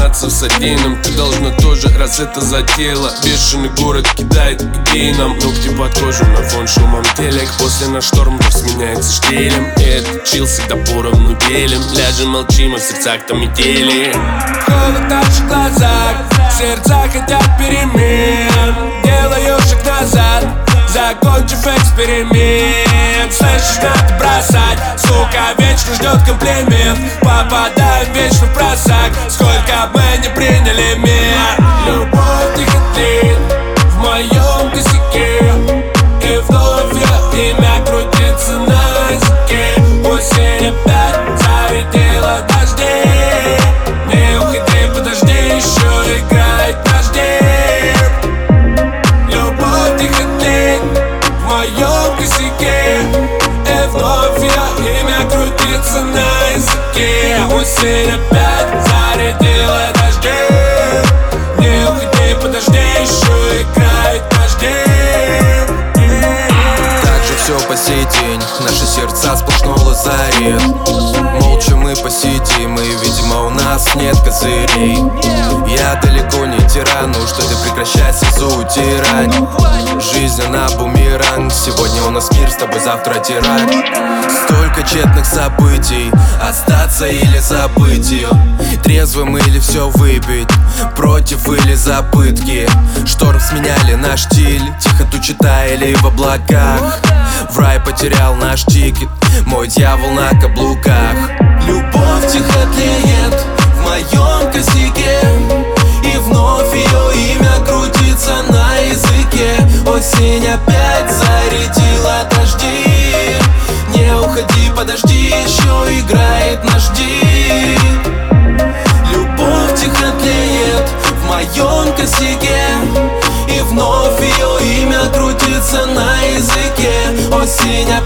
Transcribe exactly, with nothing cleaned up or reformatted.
заниматься в содеянном. Ты должна тоже, раз это затеяла. Бешеный город кидает идеи нам. Ногти под кожу на фон шумом телек. После на шторм вновь сменяется штилем. И этот чил всегда поровну делим. Ляжем, молчим, а в сердцах там метели. Холод в наших глазах, сердца хотят перемен. Делаю шаг назад, закончив эксперимент. Слышишь, надо бросать, сука, вечно ждет комплимент. Попадаем вечно в просак, сколько бы не приняли мер. Любовь тихо тлеет в моем косяке, и вновь ее имя крутится на языке. Осень опять зарядила дождей. Не уходи, подожди, еще играет наш день. Любовь тихо тлеет в моем косяке, и вновь ее имя крутится на языке. Осень опять зарядила дождей. Не уходи, подожди, еще играет наш день. Так же все по сей день, наши сердца сплошной лазарет. Молча мы посидим, и, видимо, у нас нет козырей. Я далеко не тиран, ну что ты прекращай слезу утирать. Жизнь она бумеранг, сегодня у нас мир, с тобой завтра тирать. Столько тщетных событий, остаться или забыть ее. Трезвым или все выпить, против или за пытки. Шторм сменяли наш стиль, тихо тучи таяли в облаках. В рай потерял наш тикет, мой дьявол на каблуках. Любовь тихо тлеет в моем косяке, и вновь ее имя крутится на языке. Осень опять зарядила дожди. Не уходи, подожди, еще играет наш день. Любовь тихо тлеет в моем косяке, и вновь ее имя крутится на языке. Осень